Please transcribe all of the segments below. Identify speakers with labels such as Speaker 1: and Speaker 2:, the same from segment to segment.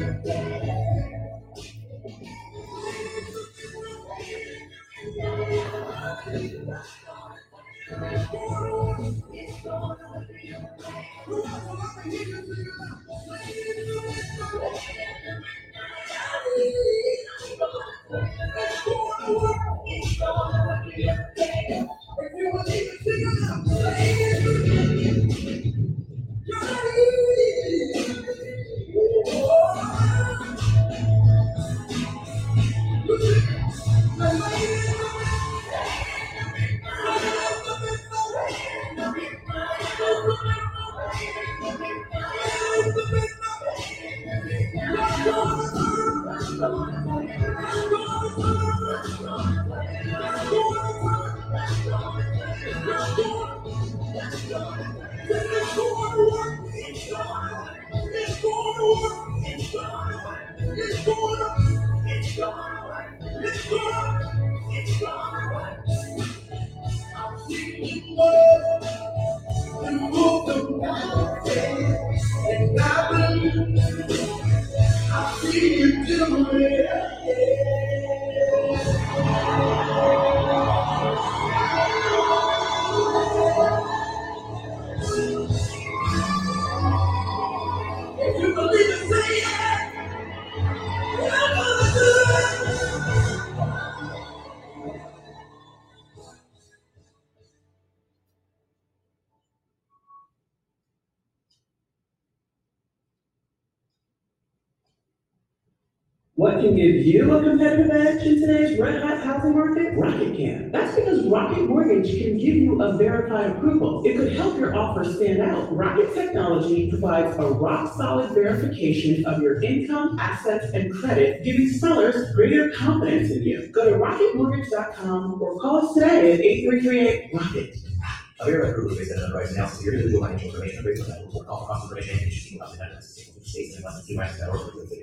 Speaker 1: What can give you a competitive edge in today's red-hot housing market? Rocket can. That's because Rocket Mortgage can give you a verified approval. It could help your offer stand out. Rocket Technology provides a rock-solid verification of your income, assets, and credit, giving sellers greater confidence in you. Go to rocketmortgage.com or call us today at 8338-ROCKET.
Speaker 2: A verified approval is based on underwriting analysis. Your individual financial information based on that report. Call for cost information and issues about the evidence. States and must be or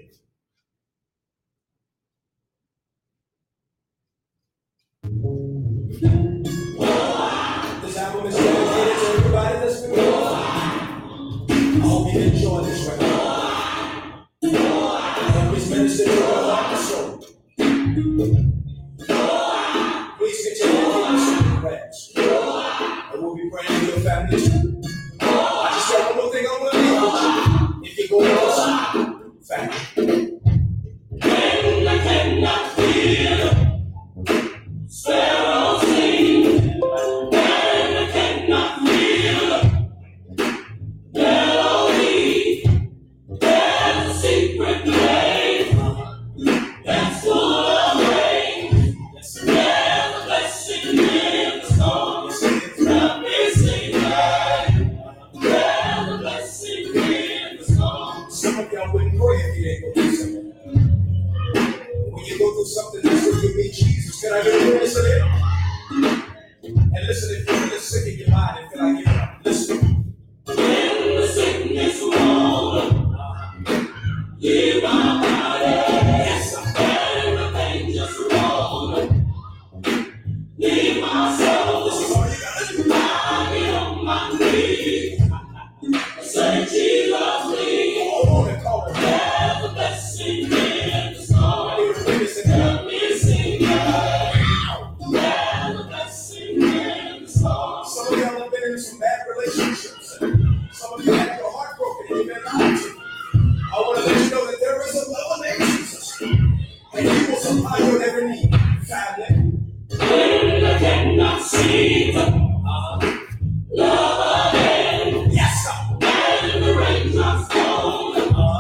Speaker 3: This album is dedicated to everybody that's been with us. I hope you enjoy this record. I hope it's ministered to your heart and soul. Please continue to keep us in your prayers. And we'll be praying for your family too. I just got one more thing I want to leave with you. If you're going to listen, family. When I cannot feel, sparrows sing. When I cannot feel, melody. There's a secret place that's full of rain. There's a blessing in the storm. Let me sing that. There's a blessing in the storm. Some of y'all wouldn't pray if you ain't go through something. When you go through something that's so you meet Jesus, can I get a witness of it? And listen, if you're really sick in your mind and feel like giving up, listen. When the sickness roll, give my body. Yes, everything just roll. Leave my soul. This is all you gotta do. I'll be on my knees. Say Jesus, please. Hold on and call him. There's a blessing in the storm. Let me sing that. There's a blessing in the storm. Some of y'all have been in some bad relationships. Some of you had your heart broken and you've been lied to. I want to let you know that there is a love named Jesus. And he will supply your every need. Family. When I cannot see love again. Yes, sir. When the raindrops fall.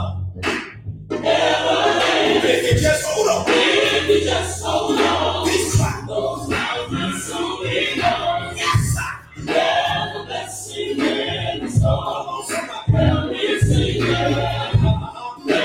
Speaker 3: If you just hold on. If you just hold on. Please clap. Those mountains soon be gone. Yes, sir. There's a blessing in the storm. Help me sing it.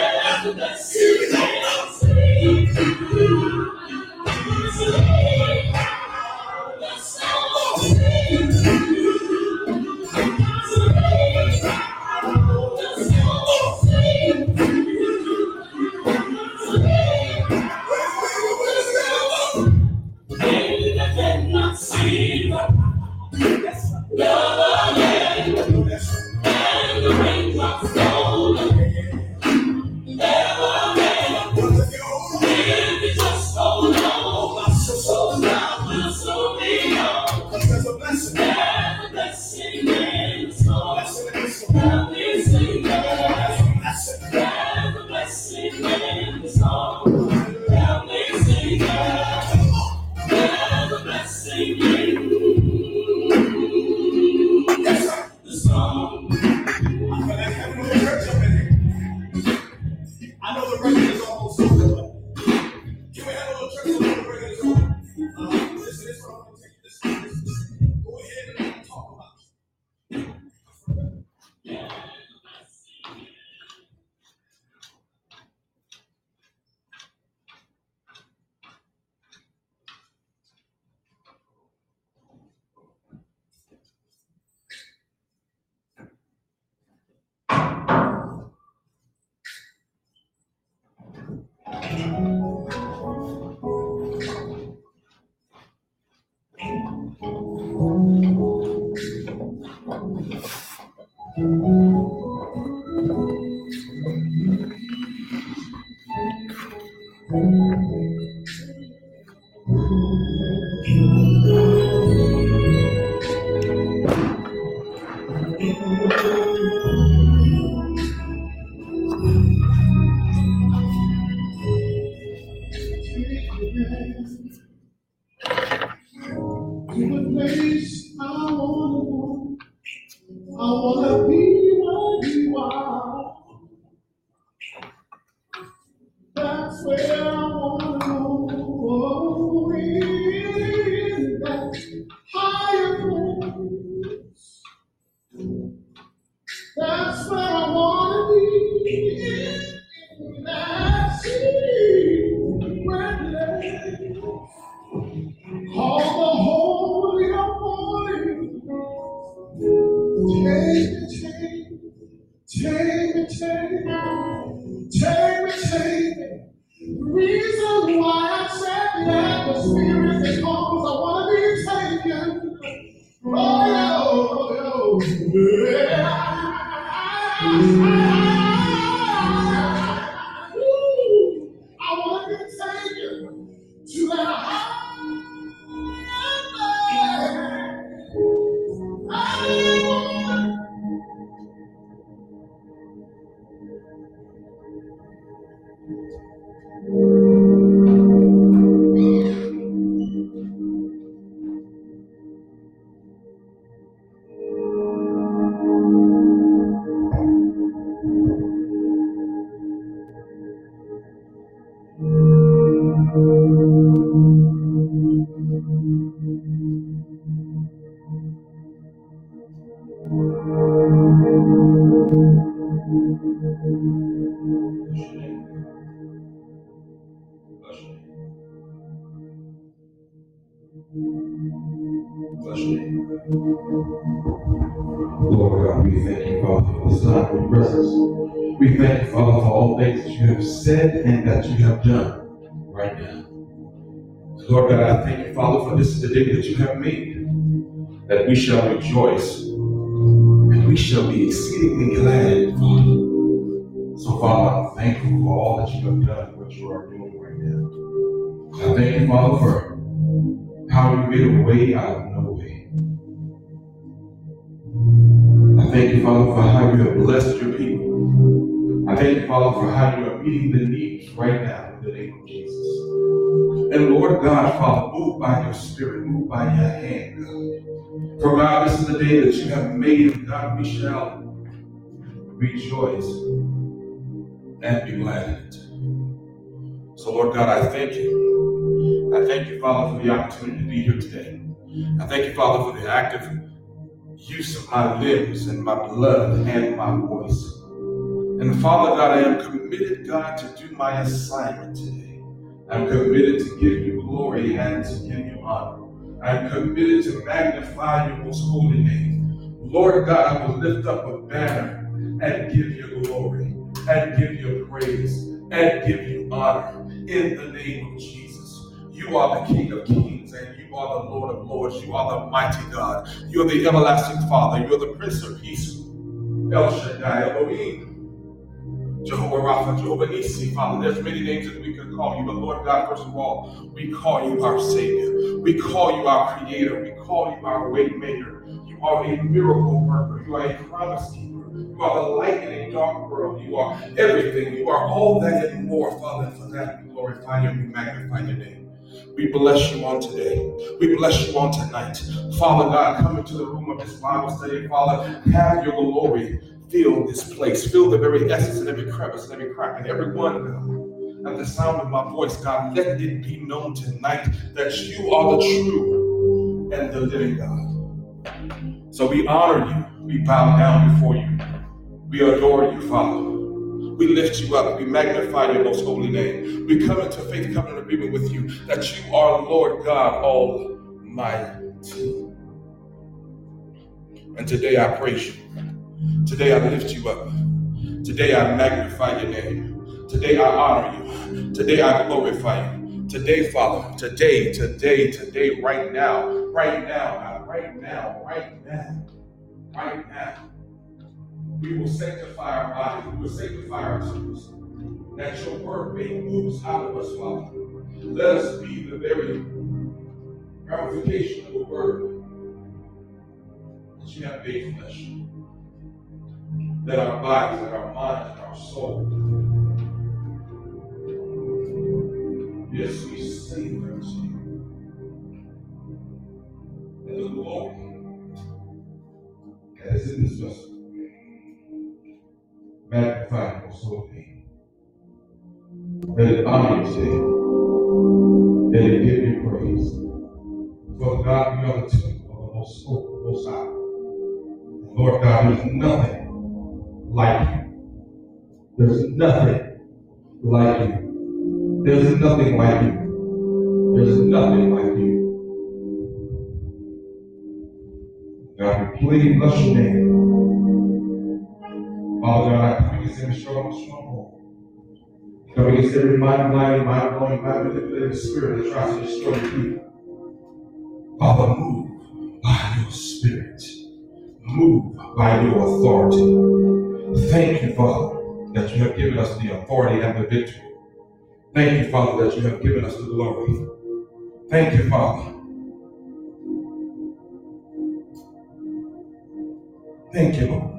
Speaker 3: where I wanna go. In that higher place. That's where I wanna be. In that secret place. Call the Holy of Holies. Take me, take me. The reason why I said the atmosphere is because I want to be taken. Oh, yeah. I want to be taken to that higher place.
Speaker 4: Lord God, we thank you, Father, for this time of your presence. We thank you, Father, for all things that you have said and that you have done right now. Lord God, I thank you, Father, for this is the day that you have made, that we shall rejoice and we shall be exceedingly glad, Father. So, Father, I'm thankful for all that you have done and what you are doing right now. I thank you, Father, for how you made a way out of no way. I thank you, Father, for how you have blessed your people. I thank you, Father, for how you are meeting the needs right now in the name of Jesus. And Lord God, Father, move by your spirit, move by your hand, God. For God, this is the day that you have made, and God, we shall rejoice and be glad in it. So Lord God, I thank you. I thank you, Father, for the opportunity to be here today. I thank you, Father, for the active use of my limbs and my blood and my voice. And Father God, I am committed, God, to do my assignment today. I'm committed to give you glory and to give you honor. I'm committed to magnify your most holy name. Lord God, I will lift up a banner and give you glory and give you praise and give you honor in the name of Jesus. You are the King of Kings and you are the Lord of Lords. You are the mighty God. You're the everlasting Father. You're the Prince of Peace. El Shaddai, Elohim. Jehovah Rapha, Jehovah Nissi, Father. There's many names that we could call you, but Lord God, first of all, we call you our Savior. We call you our Creator. We call you our way maker. You are a miracle worker. You are a promise keeper. You are the light in a dark world. You are everything. You are all that and more, Father. And for that, we glorify you and we magnify your name. We bless you on today. We bless you on tonight. Father God, come into the room of this Bible study. Father, have your glory. Fill this place. Fill the very essence and every crevice and every crack and every one, God. At the sound of my voice, God, let it be known tonight that you are the true and the living God. So we honor you. We bow down before you. We adore you, Father. We lift you up. We magnify your most holy name. We come into faith, covenant agreement with you that you are Lord God Almighty. And today I praise you. Today I lift you up. Today I magnify your name. Today I honor you. Today I glorify you. Today, Father, today, right now, we will sanctify our bodies. We will sanctify our souls. That your word may move out of us, Father. Let us be the very ramification of the word that you have made flesh. Let our bodies, let our minds, and our soul be a sweet savor to you. And the glory that is in this vessel, magnify your holy name. Let it honor you today. Let it give you praise. For God, you are the temple of the Most Holy, Most High. And Lord God, there's nothing like you. There's nothing like you. There's nothing like you. There's nothing like you. God, we plead, bless your name. Father God, I come against every stronghold. Come against every mind-blinding, mind-blowing, mind-manipulating spirit that tries to destroy your people. Father, move by your spirit. Move by your authority. Thank you, Father, that you have given us the authority and the victory. Thank you, Father, that you have given us the glory. Thank you, Father. Thank you, Lord.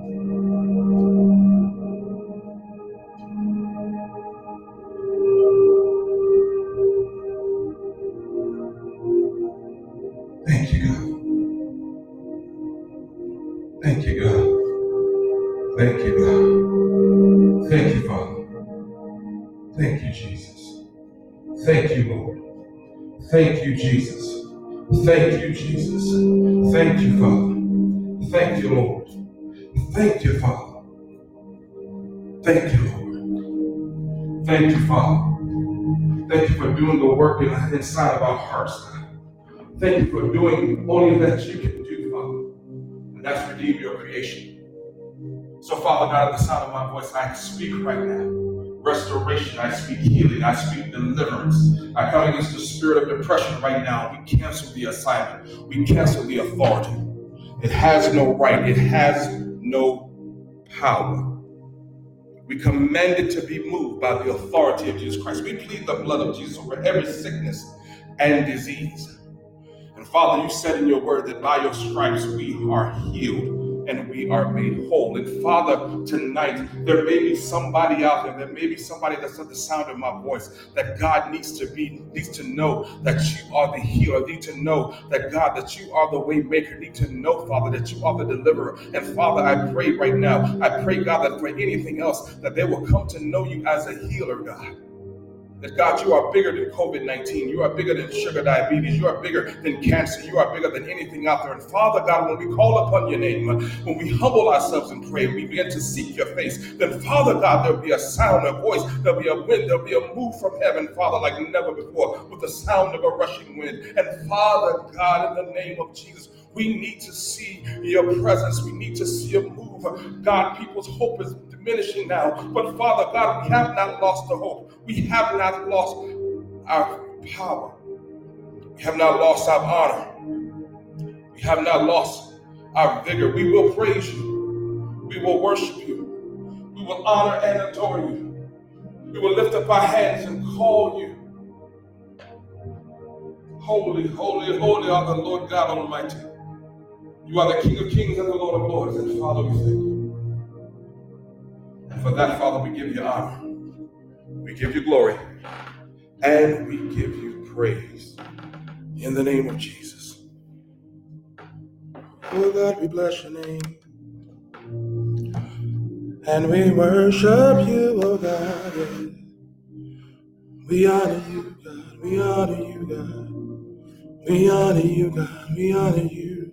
Speaker 4: Thank you, God. Thank you, God. Thank you, God. Thank you, Father. Thank you, Jesus. Thank you, Lord. Thank you, Jesus. Thank you, Jesus. Thank you, Father. Thank you, Lord. Thank you, Father. Thank you, Lord. Thank you, Father. Thank you for doing the work inside of our hearts. Thank you for doing only that you can do, Father. And that's redeem your creation. So, Father God, at the sound of my voice, I speak right now restoration. I speak healing. I speak deliverance. I come against the spirit of depression right now. We cancel the assignment. We cancel the authority. It has no right. It has no power. We command it to be moved by the authority of Jesus Christ. We plead the blood of Jesus over every sickness and disease. And Father, you said in your word that by your stripes we are healed and we are made whole. And Father, tonight there may be somebody out there may be somebody that's at the sound of my voice, that God needs to know that you are the healer, need to know that God, that you are the way maker, need to know, Father, that you are the deliverer. And Father, I pray right now, I pray, God, that for anything else, that they will come to know you as a healer, God. That God, you are bigger than COVID-19. You are bigger than sugar diabetes. You are bigger than cancer. You are bigger than anything out there. And Father God, when we call upon your name, when we humble ourselves in prayer, we begin to seek your face, then Father God, there'll be a sound, a voice, there'll be a wind, there'll be a move from heaven, Father, like never before, with the sound of a rushing wind. And Father God, in the name of Jesus, we need to see your presence. We need to see a move. God, people's hope is diminishing now. But Father God, we have not lost the hope. We have not lost our power. We have not lost our honor. We have not lost our vigor. We will praise you. We will worship you. We will honor and adore you. We will lift up our hands and call you. Holy, holy, holy are the Lord God Almighty. You are the King of kings and the Lord of lords. And Father, we thank you. And for that, Father, we give you honor. We give you glory. And we give you praise. In the name of Jesus. Oh God, we bless your name. And we worship you, oh God. Yeah. We honor you, God. We honor you, God. We honor you, God. We honor you,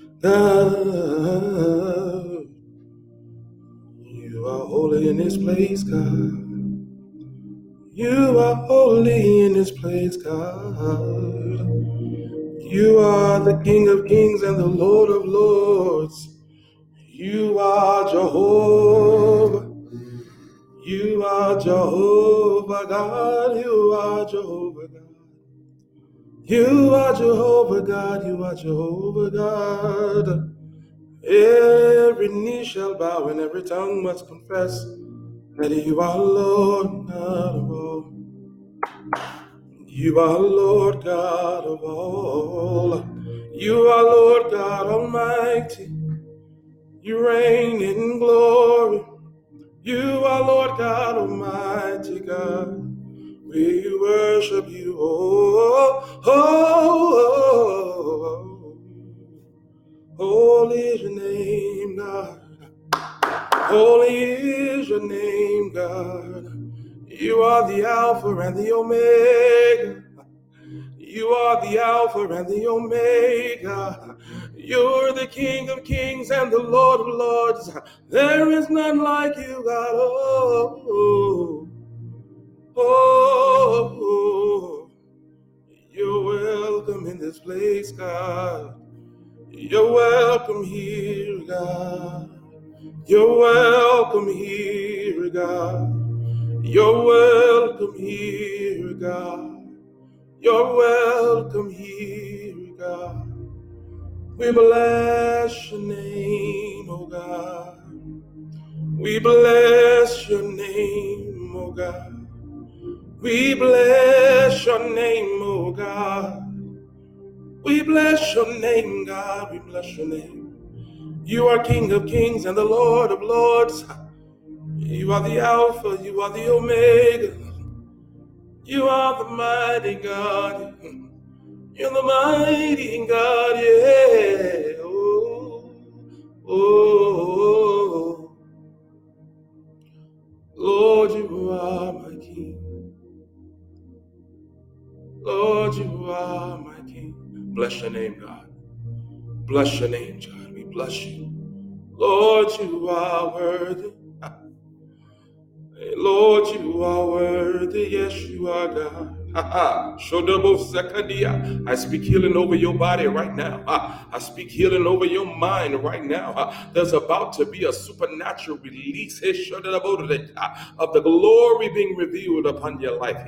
Speaker 4: God. You are holy in this place, God. You are holy in this place, God. You are the King of kings and the Lord of lords. You are Jehovah. You are Jehovah God. You are Jehovah God. You are Jehovah God. You are Jehovah God. Every knee shall bow and every tongue must confess that you are Lord God of all. You are Lord God of all. You are Lord God Almighty. You reign in glory. You are Lord God Almighty God. We worship you. Oh, oh, oh, oh. Holy is your name, God. Holy is your name, God. You are the Alpha and the Omega. You are the Alpha and the Omega. You're the King of Kings and the Lord of Lords. There is none like you, God. Oh, oh, oh. You're welcome in this place, God. You're welcome here, God. You're welcome here, God. You're welcome here, God. You're welcome here, God. We bless your name, oh God. We bless your name, oh God. We bless your name, oh God. We bless your name, God. We bless your name. You are King of Kings and the Lord of Lords. You are the Alpha, you are the Omega. You are the mighty God. You're the mighty God, yeah. Oh, oh, oh. Lord, you are my King. Lord, you are my King. Bless your name, God. Bless your name, God. We bless you. Lord, you are worthy. Lord, you are worthy. Yes, you are, God. Shodobo Sekadia. I speak healing over your body right now. I speak healing over your mind right now. There's about to be a supernatural release of the glory being revealed upon your life.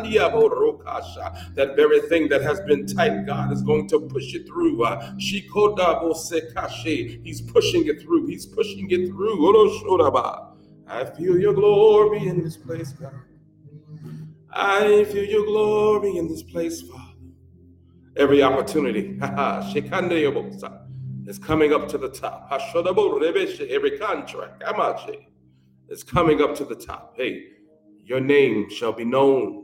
Speaker 4: That very thing that has been tight, God is going to push it through. Shikodabo Sekashe. He's pushing it through. He's pushing it through. I feel your glory in this place, God. I feel your glory in this place, Father. Every opportunity is coming up to the top. Every contract is coming up to the top. Hey, your name shall be known.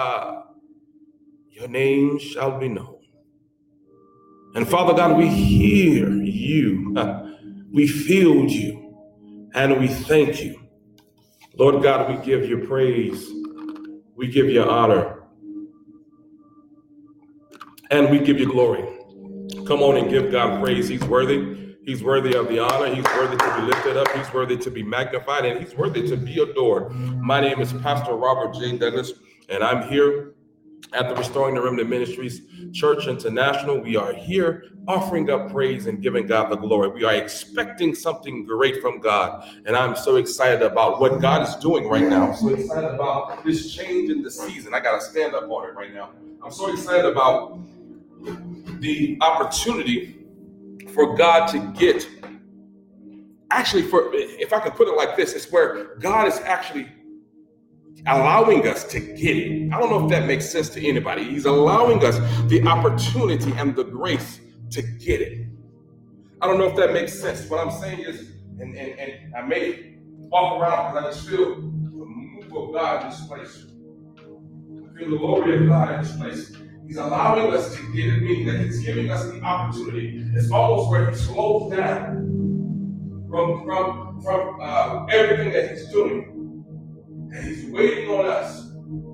Speaker 4: Your name shall be known. And Father God, we hear you. We feel you. And we thank you. Lord God, we give you praise. We give you honor. And we give you glory. Come on and give God praise. He's worthy. He's worthy of the honor. He's worthy to be lifted up. He's worthy to be magnified. And he's worthy to be adored. My name is Pastor Robert J. Douglas, and I'm here at the Restoring the Remnant Ministries Church International. We are here offering up praise and giving God the glory. We are expecting something great from God. And I'm so excited about what God is doing right now. I'm so excited about this change in the season. I got to stand up on it right now. I'm so excited about the opportunity for God to get, if I could put it like this, it's where God is actually allowing us to get it. I don't know if that makes sense to anybody. He's allowing us the opportunity and the grace to get it. I don't know if that makes sense. What I'm saying is, and I may walk around because I just feel the move of God in this place. I feel the glory of God in this place. He's allowing us to get it, meaning that he's giving us the opportunity. It's almost where he slows down from everything that he's doing. And he's waiting on us.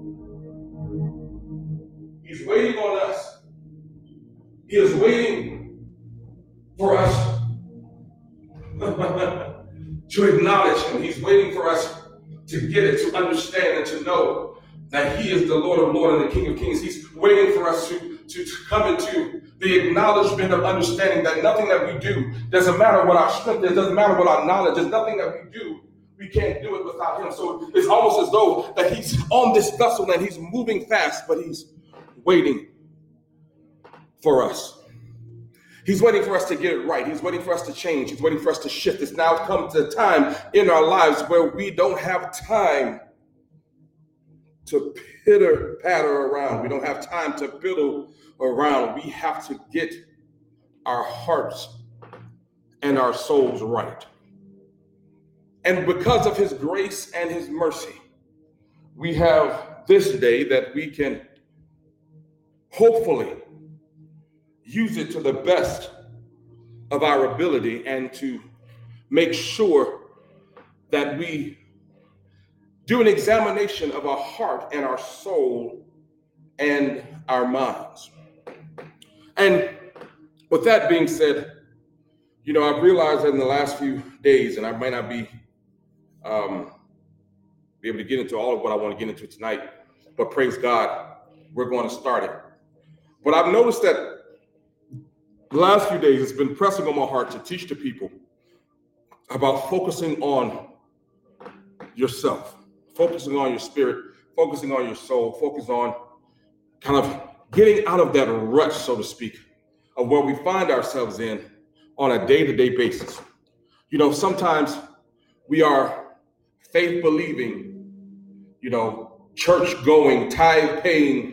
Speaker 4: He's waiting on us. He is waiting for us to acknowledge him. He's waiting for us to get it, to understand and to know that he is the Lord of Lords and the King of Kings. He's waiting for us to come into the acknowledgement of understanding that nothing that we do, doesn't matter what our strength is, doesn't matter what our knowledge is, nothing that we do, we can't do it without him. So it's almost as though that he's on this vessel and he's moving fast, but he's waiting for us. He's waiting for us to get it right. He's waiting for us to change. He's waiting for us to shift. It's now come to a time in our lives where we don't have time to pitter-patter around. We don't have time to piddle around. We have to get our hearts and our souls right. And because of his grace and his mercy, we have this day that we can hopefully use it to the best of our ability and to make sure that we do an examination of our heart and our soul and our minds. And with that being said, I've realized that in the last few days, and I might not be able to get into all of what I want to get into tonight, but praise God, we're going to start it. But I've noticed that the last few days, it's been pressing on my heart to teach the people about focusing on yourself, focusing on your spirit, focusing on your soul, focus on kind of getting out of that rut, so to speak, of where we find ourselves in on a day-to-day basis. Sometimes we are faith-believing, church-going, tithe-paying,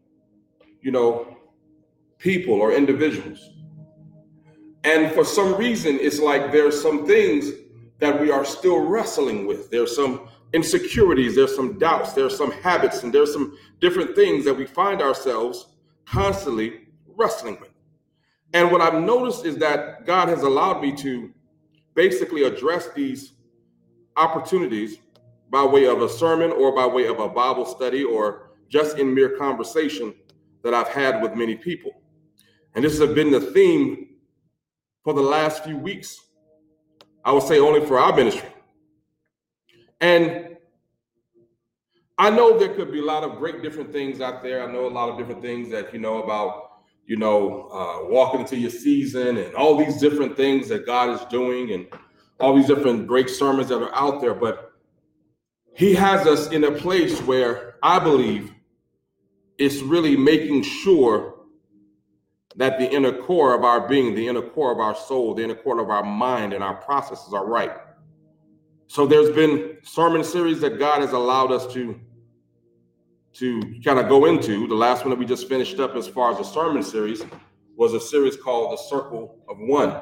Speaker 4: people or individuals. And for some reason, it's like there's some things that we are still wrestling with. There's some insecurities, there's some doubts, there's some habits, and there's some different things that we find ourselves constantly wrestling with. And what I've noticed is that God has allowed me to basically address these opportunities by way of a sermon or by way of a Bible study or just in mere conversation that I've had with many people. And this has been the theme for the last few weeks, I would say only for our ministry. And I know there could be a lot of great different things out there. I know a lot of different things that about, walking into your season and all these different things that God is doing and all these different great sermons that are out there. But he has us in a place where I believe it's really making sure that the inner core of our being, the inner core of our soul, the inner core of our mind and our processes are right. So there's been sermon series that God has allowed us to kind of go into. The last one that we just finished up as far as a sermon series was a series called The Circle of One.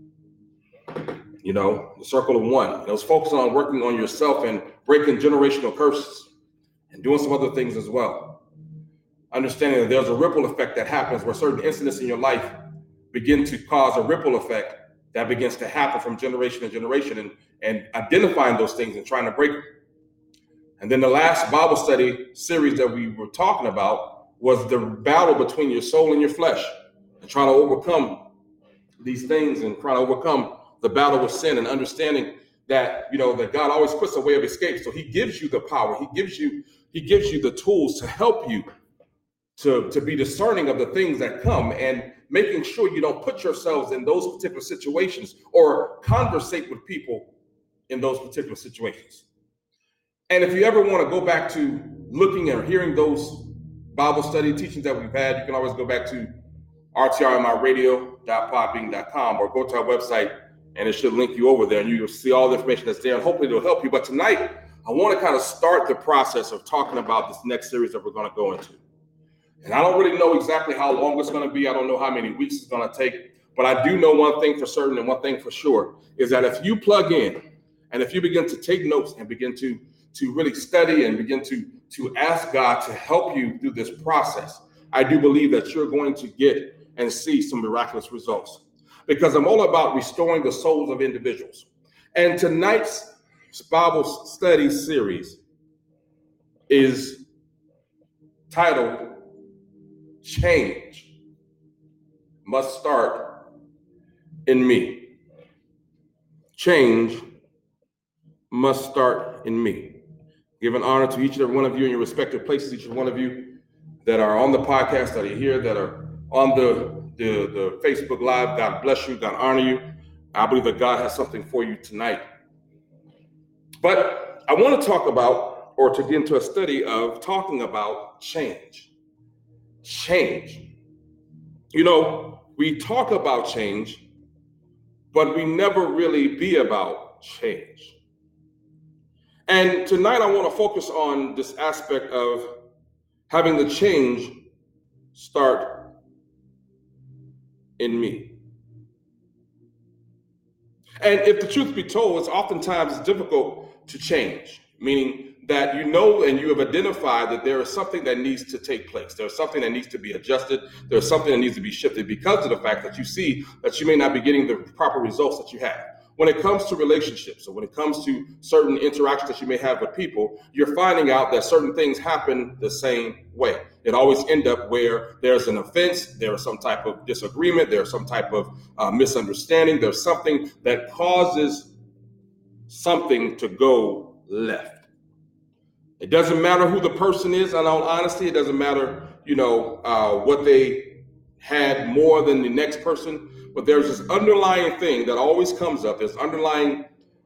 Speaker 4: The Circle of One. It was focusing on working on yourself and breaking generational curses and doing some other things as well. Understanding that there's a ripple effect that happens where certain incidents in your life begin to cause a ripple effect that begins to happen from generation to generation, and identifying those things and trying to break them. And then the last Bible study series that we were talking about was the battle between your soul and your flesh and trying to overcome these things and trying to overcome the battle with sin and understanding that, that God always puts a way of escape. So he gives you the power. He gives you the tools to help you to be discerning of the things that come and making sure you don't put yourselves in those particular situations or conversate with people in those particular situations. And if you ever want to go back to looking or hearing those Bible study teachings that we've had, you can always go back to rtrmiradio.podbean.com or go to our website and it should link you over there and you'll see all the information that's there and hopefully it'll help you. But tonight, I want to kind of start the process of talking about this next series that we're going to go into. And I don't really know exactly how long it's going to be. I don't know how many weeks it's going to take. But I do know one thing for certain and one thing for sure is that if you plug in and if you begin to take notes and begin to really study and begin to ask God to help you through this process, I do believe that you're going to get and see some miraculous results. Because I'm all about restoring the souls of individuals. And tonight's Bible study series is titled Change Must Start in Me. Change must start in me. Giving honor to each and every one of you in your respective places, each and one of you that are on the podcast, that are here, that are on the Facebook Live. God bless you. God honor you. I believe that God has something for you tonight. But I want to talk about, or to get into a study of talking about change. Change. We talk about change, but we never really be about change. And tonight I want to focus on this aspect of having the change start in me. And if the truth be told, it's oftentimes difficult to change, meaning that and you have identified that there is something that needs to take place. There's something that needs to be adjusted. There's something that needs to be shifted because of the fact that you see that you may not be getting the proper results that you have. when it comes to relationships, or when it comes to certain interactions that you may have with people, you're finding out that certain things happen the same way. It always ends up where there's an offense, there's some type of disagreement, there's some type of misunderstanding, there's something that causes something to go left. It doesn't matter who the person is, in all honesty. It doesn't matter, what they had more than the next person. But there's this underlying thing that always comes up. There's underlying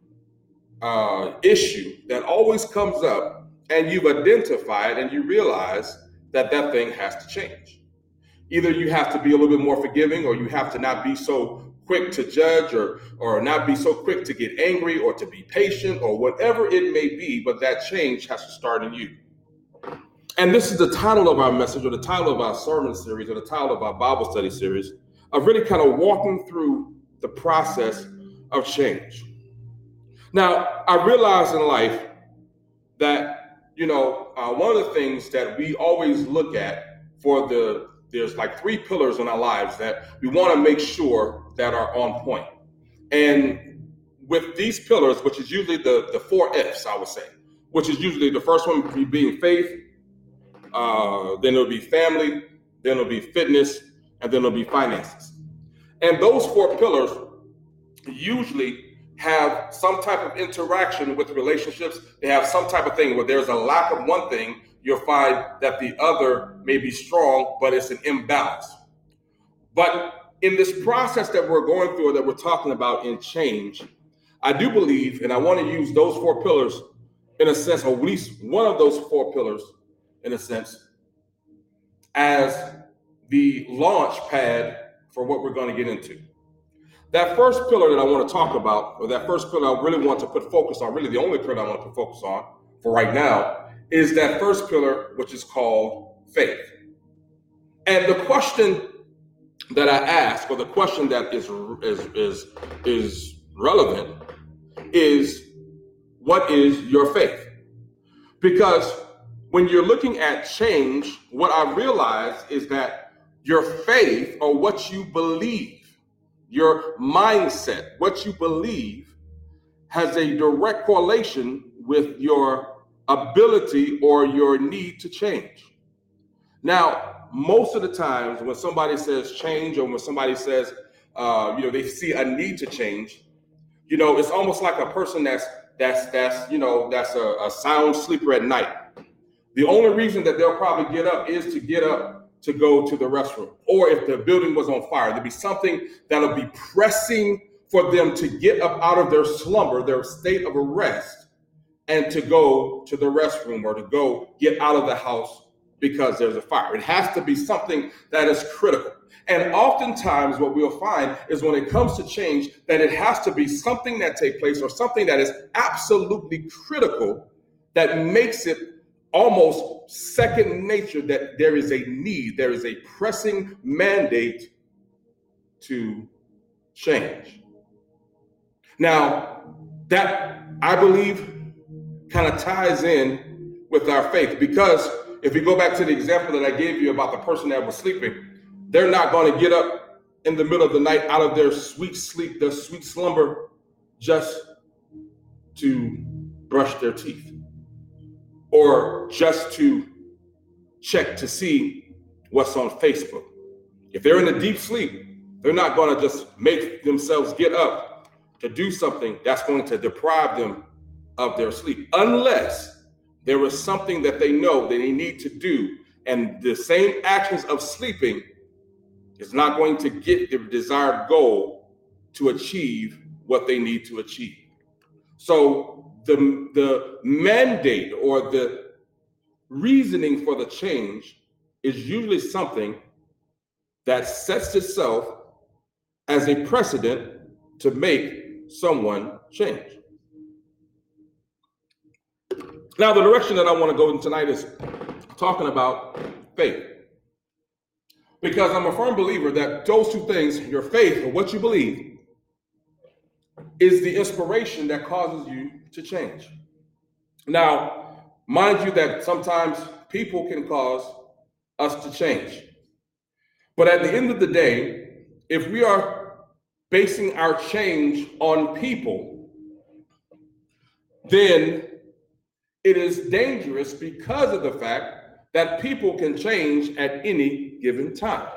Speaker 4: issue that always comes up, and you've identified and you realize that that thing has to change. Either you have to be a little bit more forgiving, or you have to not be so quick to judge, or not be so quick to get angry, or to be patient, or whatever it may be, but that change has to start in you. And this is the title of our message, or the title of our sermon series, or the title of our Bible study series, of really kind of walking through the process of change. Now, I realize in life that, one of the things that we always look at there's like 3 pillars in our lives that we want to make sure that are on point. And with these pillars, which is usually the 4 F's, I would say, which is usually the first one being faith, then it'll be family, then it'll be fitness, and then it'll be finances. And those 4 pillars usually have some type of interaction with relationships. They have some type of thing where there's a lack of one thing, you'll find that the other may be strong, but it's an imbalance. But in this process that we're going through, or that we're talking about in change, I do believe, and I want to use those 4 pillars in a sense, or at least one of those 4 pillars in a sense, as the launch pad for what we're going to get into. That first pillar that I want to talk about, or that first pillar I really want to put focus on, really the only pillar I want to put focus on for right now, is that first pillar, which is called faith. And the question that I ask, or the question that is relevant, is what is your faith? Because when you're looking at change, what I realize is that your faith, or what you believe, your mindset, what you believe, has a direct correlation with your ability or your need to change. Now, most of the times when somebody says change, or when somebody says, they see a need to change, it's almost like a person that's a sound sleeper at night. The only reason that they'll probably get up is to get up to go to the restroom. Or if the building was on fire, there'll be something that'll be pressing for them to get up out of their slumber, their state of arrest, and to go to the restroom, or to go get out of the house because there's a fire. It has to be something that is critical. And oftentimes what we'll find is when it comes to change, that it has to be something that takes place, or something that is absolutely critical, that makes it almost second nature, that there is a need, there is a pressing mandate to change. Now, that, I believe, kind of ties in with our faith, because if we go back to the example that I gave you about the person that was sleeping, they're not going to get up in the middle of the night out of their sweet sleep, their sweet slumber, just to brush their teeth, or just to check to see what's on Facebook. If they're in a deep sleep, they're not going to just make themselves get up to do something that's going to deprive them of their sleep, unless there is something that they know that they need to do. And the same actions of sleeping is not going to get the desired goal to achieve what they need to achieve. So the mandate, or the reasoning for the change, is usually something that sets itself as a precedent to make someone change. Now, the direction that I want to go in tonight is talking about faith. Because I'm a firm believer that those 2 things, your faith, or what you believe, is the inspiration that causes you to change. Now, mind you that sometimes people can cause us to change. But at the end of the day, if we are basing our change on people, then it is dangerous because of the fact that people can change at any given time.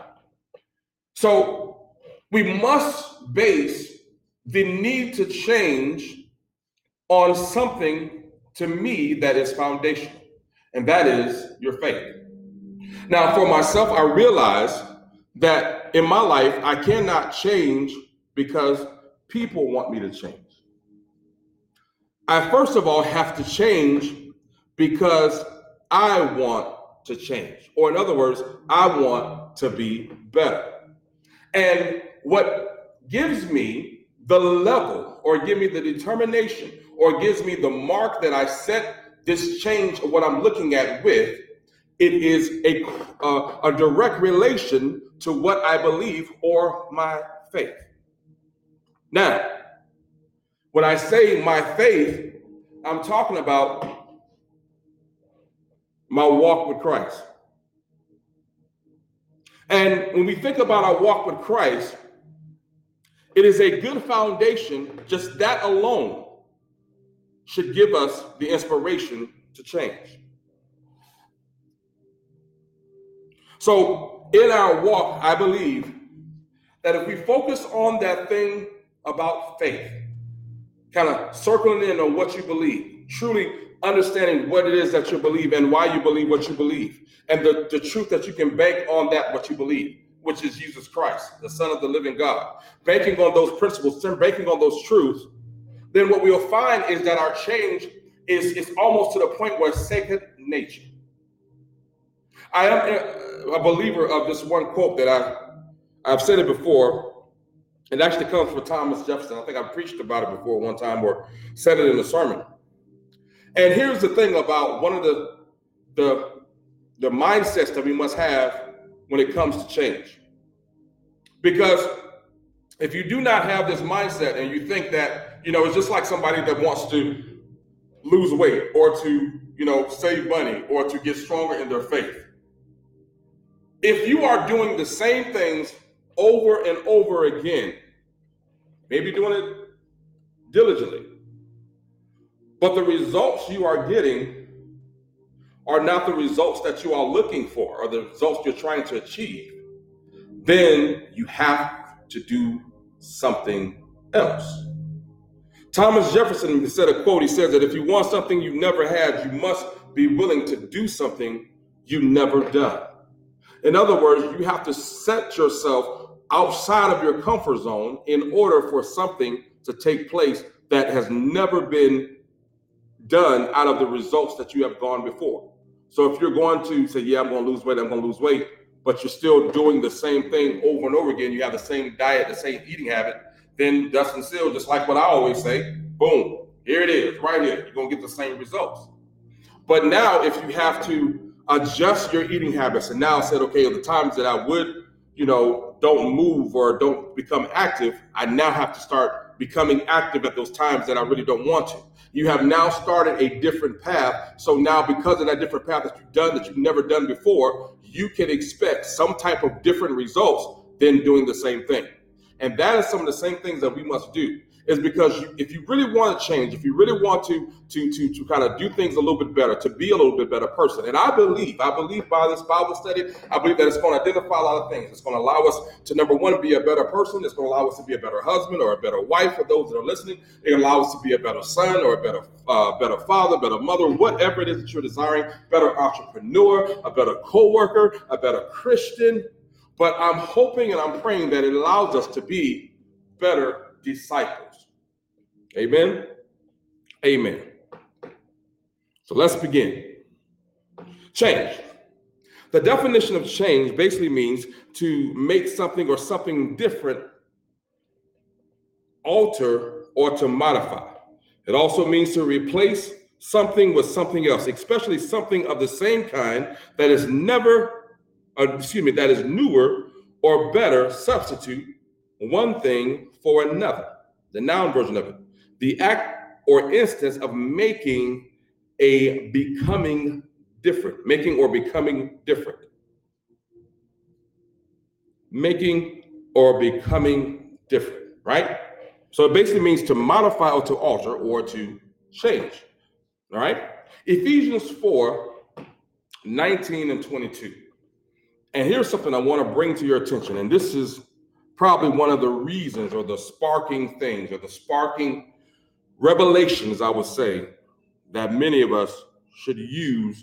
Speaker 4: So we must base the need to change on something, to me, that is foundational, and that is your faith. Now, for myself, I realize that in my life, I cannot change because people want me to change. I first of all have to change because I want to change. Or in other words, I want to be better. And what gives me the level, or give me the determination, or gives me the mark that I set this change of what I'm looking at with, it is a direct relation to what I believe or my faith. Now, when I say my faith, I'm talking about my walk with Christ. And when we think about our walk with Christ, it is a good foundation. Just that alone should give us the inspiration to change. So in our walk, I believe that if we focus on that thing about faith, kind of circling in on what you believe, truly understanding what it is that you believe and why you believe what you believe, and the truth that you can bank on that what you believe, which is Jesus Christ, the Son of the living God, banking on those principles, banking on those truths, then what we'll find is that our change is almost to the point where it's second nature. I am a believer of this one quote that I've said it before. It actually comes from Thomas Jefferson. I think I've preached about it before one time or said it in a sermon. And here's the thing about one of the mindsets that we must have when it comes to change. Because if you do not have this mindset and you think that, it's just like somebody that wants to lose weight or to, save money or to get stronger in their faith. If you are doing the same things over and over again, maybe doing it diligently, but the results you are getting are not the results that you are looking for or the results you're trying to achieve, then you have to do something else. Thomas Jefferson said a quote. He says that if you want something you've never had, you must be willing to do something you've never done. In other words, you have to set yourself outside of your comfort zone in order for something to take place that has never been done out of the results that you have gone before. So if you're going to say, yeah, I'm going to lose weight, but you're still doing the same thing over and over again, you have the same diet, the same eating habit, then dust and seal, just like what I always say, boom, here it is, right here. You're going to get the same results. But now if you have to adjust your eating habits and now said, okay, the times that I would, don't move or don't become active, I now have to start becoming active at those times that I really don't want to. You have now started a different path. So now because of that different path that you've done, that you've never done before, you can expect some type of different results than doing the same thing. And that is some of the same things that we must do. Is because if you really want to change, if you really want to kind of do things a little bit better, to be a little bit better person, and I believe by this Bible study, I believe that it's going to identify a lot of things. It's going to allow us to, number one, be a better person. It's going to allow us to be a better husband or a better wife for those that are listening. It's going to allow us to be a better son or a better father, better mother, whatever it is that you're desiring, better entrepreneur, a better co-worker, a better Christian. But I'm hoping and I'm praying that it allows us to be better disciples. Amen. Amen. So let's begin. Change. The definition of change basically means to make something or something different, alter, or to modify. It also means to replace something with something else, especially something of the same kind that is newer or better. Substitute one thing for another. The noun version of it. The act or instance of making or becoming different. Making or becoming different.
Speaker 5: right? So it basically means to modify or to alter or to change, all right? Ephesians 4:19 and 22. And here's something I want to bring to your attention. And this is probably one of the reasons or the sparking things or the sparking revelations, I would say, that many of us should use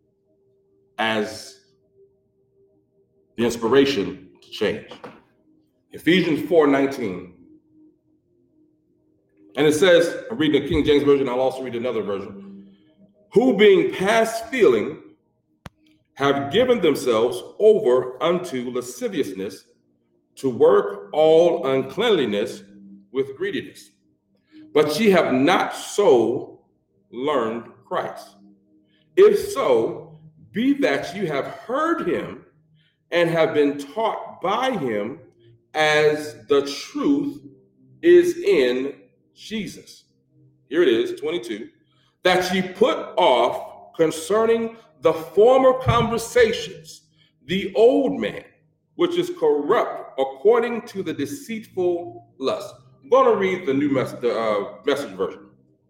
Speaker 5: as the inspiration to change. Ephesians 4:19. And it says, I'm reading the King James Version, I'll also read another version. Who being past feeling have given themselves over unto lasciviousness to work all uncleanliness with greediness. But ye have not so learned Christ. If so, be that you have heard him and have been taught by him as the truth is in Jesus. Here it is, 22. That ye put off concerning the former conversations, the old man, which is corrupt according to the deceitful lust. I'm going to read the new Message version.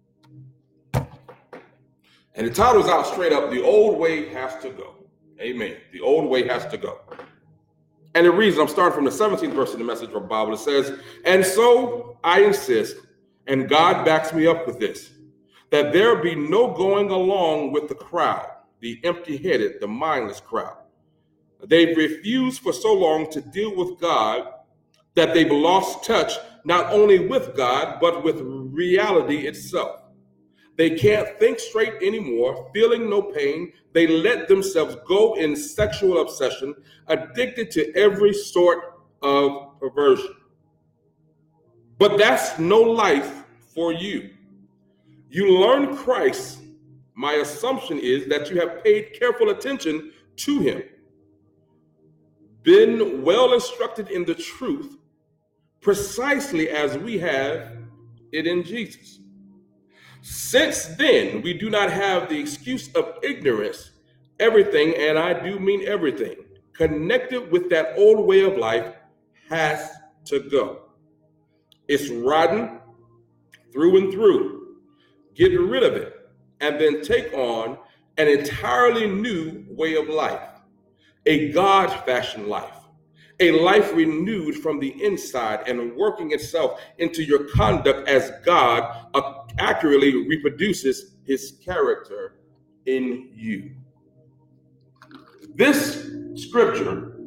Speaker 5: And the title is out straight up, The Old Way Has to Go. Amen. The old way has to go. And it reads, I'm starting from the 17th verse of the Message Bible. It says, and so I insist, and God backs me up with this, that there be no going along with the crowd, the empty-headed, the mindless crowd. They've refused for so long to deal with God that they've lost touch not only with God, but with reality itself. They can't think straight anymore, feeling no pain. They let themselves go in sexual obsession, addicted to every sort of perversion. But that's no life for you. You learn Christ. My assumption is that you have paid careful attention to him, been well instructed in the truth, precisely as we have it in Jesus. Since then, we do not have the excuse of ignorance. Everything, and I do mean everything, connected with that old way of life has to go. It's rotten through and through. Get rid of it and then take on an entirely new way of life, a God-fashioned life, a life renewed from the inside and working itself into your conduct as God accurately reproduces his character in you. This scripture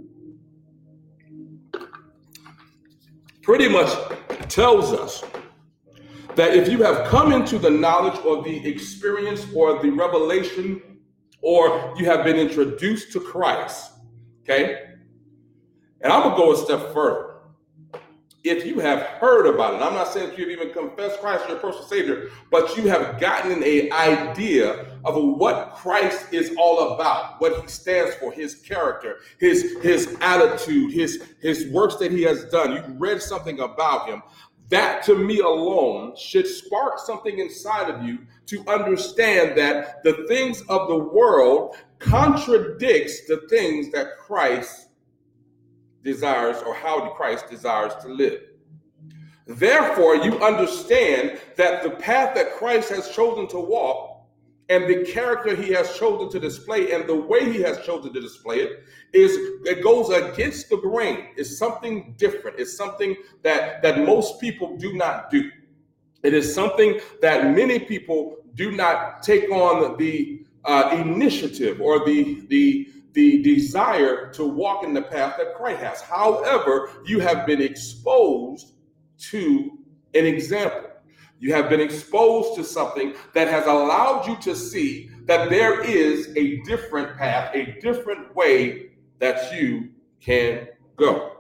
Speaker 5: pretty much tells us that if you have come into the knowledge or the experience or the revelation, or you have been introduced to Christ, okay? And I'm gonna go a step further. If you have heard about it, I'm not saying that you've even confessed Christ as your personal Savior, but you have gotten an idea of what Christ is all about, what he stands for, his character, his attitude, his works that he has done. You've read something about him. That to me alone should spark something inside of you to understand that the things of the world contradicts the things that Christ desires, or how Christ desires to live. Therefore, you understand that the path that Christ has chosen to walk and the character he has chosen to display and the way he has chosen to display it goes against the grain. It's something different. It's something that most people do not do. It is something that many people do not take on the initiative or the desire to walk in the path that Christ has. However, you have been exposed to an example. You have been exposed to something that has allowed you to see that there is a different path, a different way that you can go.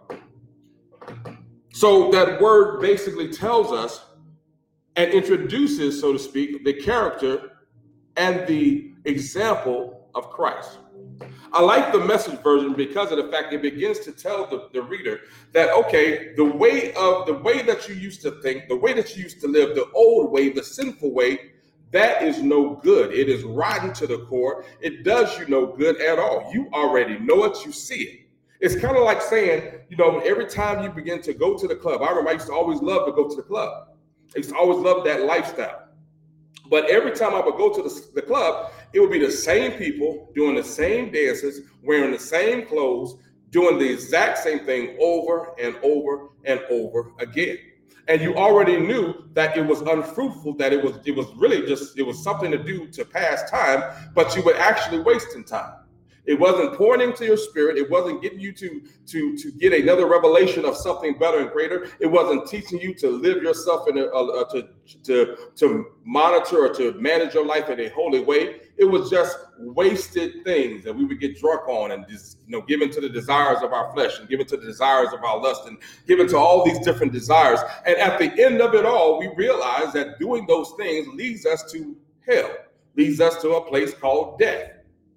Speaker 5: So that word basically tells us and introduces, so to speak, the character and the example of Christ. I like the Message version because of the fact it begins to tell the reader that, okay, the way that you used to think, the way that you used to live, the old way, the sinful way, that is no good. It is rotten to the core. It does you no good at all. You already know it. You see it. It's kind of like saying, every time you begin to go to the club, I remember I used to always love to go to the club. I used to always love that lifestyle. But every time I would go to the club, it would be the same people doing the same dances, wearing the same clothes, doing the exact same thing over and over and over again. And you already knew that it was unfruitful, that it was something to do to pass time, but you were actually wasting time. It wasn't pouring into your spirit. It wasn't getting you to get another revelation of something better and greater. It wasn't teaching you to live yourself in to monitor or to manage your life in a holy way. It was just wasted things that we would get drunk on and just, given to the desires of our flesh and given to the desires of our lust and given to all these different desires. And at the end of it all, we realize that doing those things leads us to hell, leads us to a place called death.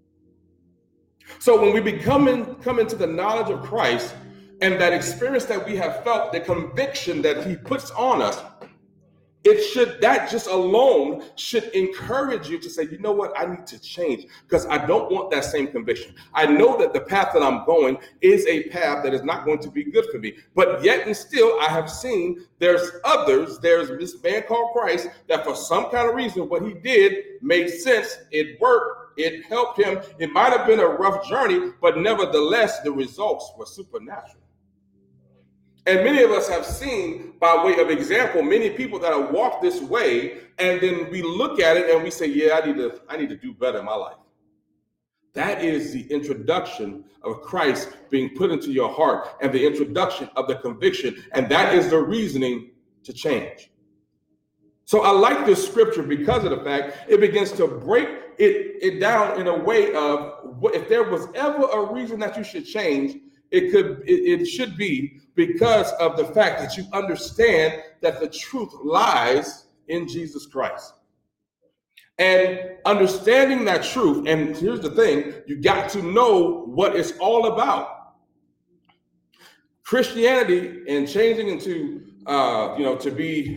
Speaker 5: So when we come into the knowledge of Christ and that experience that we have felt, the conviction that he puts on us, that just alone should encourage you to say, you know what, I need to change because I don't want that same conviction. I know that the path that I'm going is a path that is not going to be good for me. But yet and still, I have seen there's this man called Christ that for some kind of reason, what he did made sense. It worked. It helped him. It might have been a rough journey, but nevertheless, the results were supernatural. And many of us have seen, by way of example, many people that have walked this way, and then we look at it and we say, yeah, I need to do better in my life. That is the introduction of Christ being put into your heart and the introduction of the conviction, and that is the reasoning to change. So I like this scripture because of the fact it begins to break it down in a way of if there was ever a reason that you should change, it should be because of the fact that you understand that the truth lies in Jesus Christ. And understanding that truth, and here's the thing, you got to know what it's all about. Christianity and changing into, to be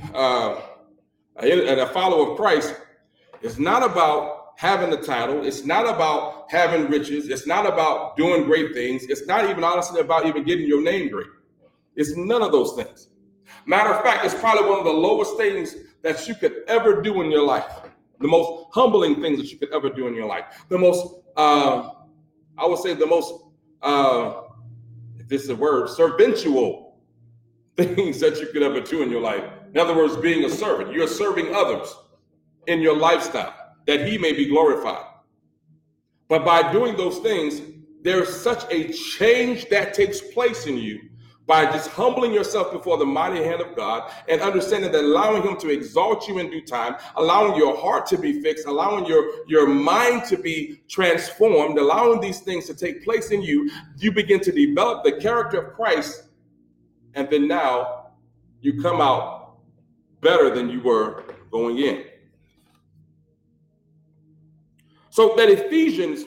Speaker 5: a follower of Christ is not about having the title. It's not about having riches. It's not about doing great things. It's not even honestly about even getting your name great. It's none of those things. Matter of fact, it's probably one of the lowest things that you could ever do in your life. The most humbling things that you could ever do in your life. The most, I would say the most, if this is a word, servantful things that you could ever do in your life. In other words, being a servant. You're serving others in your lifestyle, that he may be glorified. But by doing those things, there's such a change that takes place in you by just humbling yourself before the mighty hand of God and understanding that allowing him to exalt you in due time, allowing your heart to be fixed, allowing your mind to be transformed, allowing these things to take place in you, you begin to develop the character of Christ. And then now you come out better than you were going in. So that Ephesians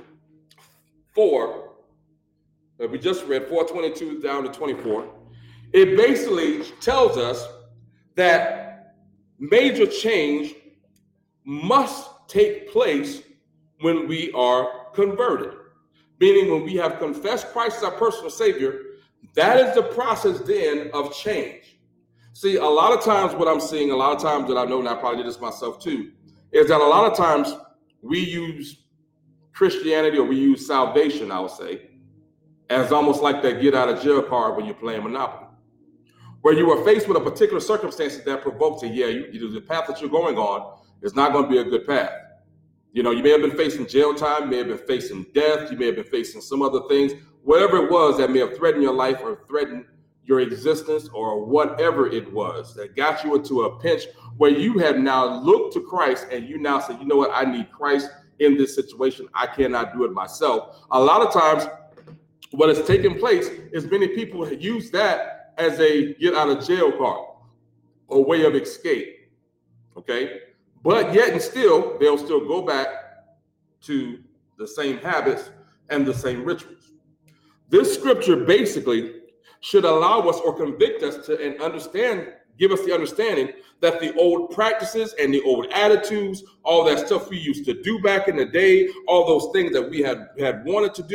Speaker 5: 4, that we just read, 4:22 down to 24, it basically tells us that major change must take place when we are converted. Meaning when we have confessed Christ as our personal Savior, that is the process then of change. See, a lot of times what I'm seeing, a lot of times that I know, and I probably did this myself too, is that a lot of times we use Christianity, or we use salvation, I would say, as almost like that get out of jail card when you're playing Monopoly, where you are faced with a particular circumstance that provokes the path that you're going on is not going to be a good path. You may have been facing jail time, you may have been facing death, you may have been facing some other things, whatever it was that may have threatened your life or threatened your existence, or whatever it was that got you into a pinch where you have now looked to Christ and you now say, you know what, I need Christ in this situation. I cannot do it myself. A lot of times what has taken place is many people use that as a get out of jail card or way of escape. Okay. But yet and still, they'll still go back to the same habits and the same rituals. This scripture basically should allow us or convict us to and understand, give us the understanding that the old practices and the old attitudes, all that stuff we used to do back in the day, all those things that we had wanted to do,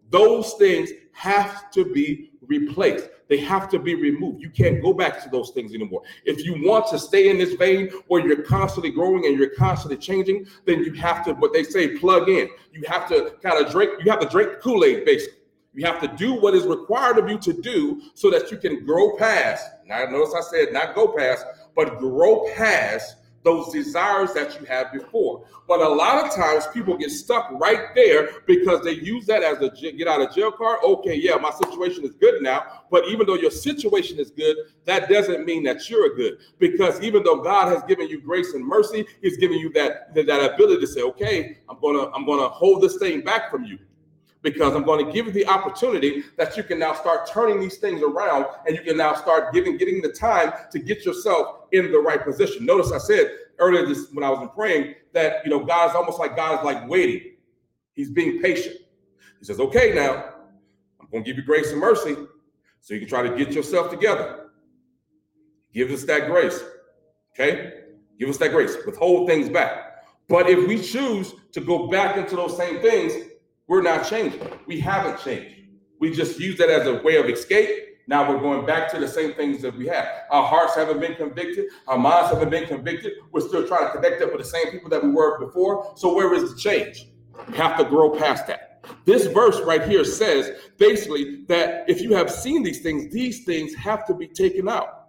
Speaker 5: those things have to be replaced. They have to be removed. You can't go back to those things anymore. If you want to stay in this vein where you're constantly growing and you're constantly changing, then you have to, what they say, plug in. You have to drink Kool-Aid, basically. You have to do what is required of you to do so that you can grow past. Now, notice I said not go past, but grow past those desires that you had before. But a lot of times people get stuck right there because they use that as a get out of jail card. Okay, yeah, my situation is good now. But even though your situation is good, that doesn't mean that you're good. Because even though God has given you grace and mercy, he's giving you that ability to say, okay, I'm gonna hold this thing back from you, because I'm going to give you the opportunity that you can now start turning these things around, and you can now start getting the time to get yourself in the right position. Notice I said earlier this when I was praying that, God is like waiting. He's being patient. He says, okay, now I'm going to give you grace and mercy so you can try to get yourself together. Give us that grace. Okay? Give us that grace. Withhold things back. But if we choose to go back into those same things, we're not changing. We haven't changed. We just use that as a way of escape. Now we're going back to the same things that we had. Our hearts haven't been convicted. Our minds haven't been convicted. We're still trying to connect up with the same people that we were before. So where is the change? We have to grow past that. This verse right here says basically that if you have seen these things have to be taken out.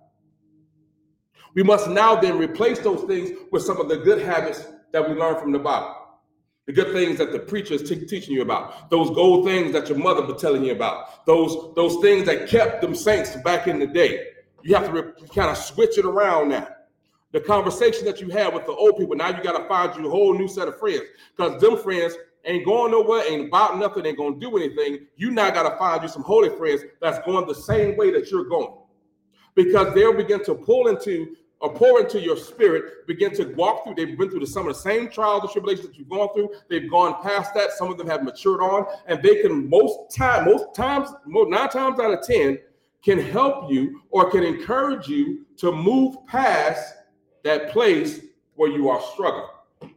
Speaker 5: We must now then replace those things with some of the good habits that we learned from the Bible. The good things that the preacher is teaching you about, those gold things that your mother was telling you about, those things that kept them saints back in the day. You have to kind of switch it around now. The conversation that you had with the old people, now you got to find you a whole new set of friends, because them friends ain't going nowhere, ain't about nothing, ain't going to do anything. You now got to find you some holy friends that's going the same way that you're going, because they'll begin to pour into your spirit, begin to walk through. They've been through some of the same trials and tribulations that you've gone through. They've gone past that. Some of them have matured on, and they can 9 times out of 10 can help you or can encourage you to move past that place where you are struggling.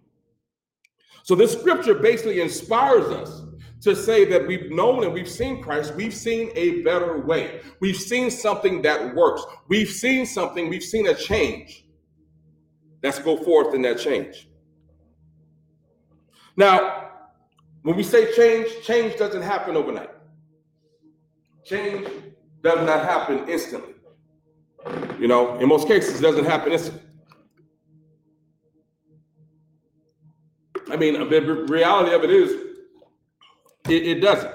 Speaker 5: So this scripture basically inspires us to say that we've known and we've seen Christ. We've seen a better way. We've seen something that works. We've seen a change. Let's go forth in that change. Now, when we say change doesn't happen overnight. Change does not happen instantly. In most cases, it doesn't happen instantly. I mean, the reality of it is, it doesn't.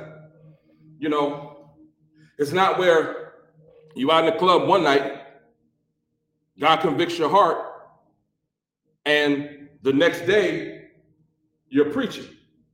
Speaker 5: It's not where you out in the club one night, God convicts your heart, and the next day you're preaching.